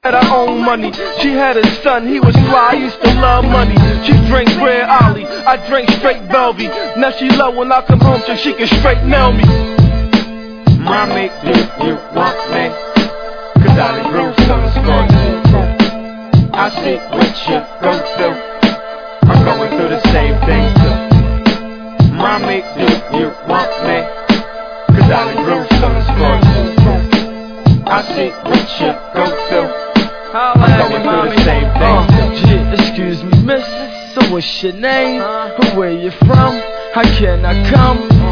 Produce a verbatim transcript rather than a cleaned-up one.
had her own money. She had a son, he was fly, I used to love money. She drank Red Ollie, I drank straight Velvy. Now she love when I come home so she can straight nail me. Mommy, do you want me? Cause I done grew something for you. I see what you go through. I'm going through the same thing too. Mommy, do you want me? Cause I done grew something for you. I see what you go through. I'm going through the same thing. Uh, yeah, excuse me, miss. So what's your name? Uh, Where you from? How can I come?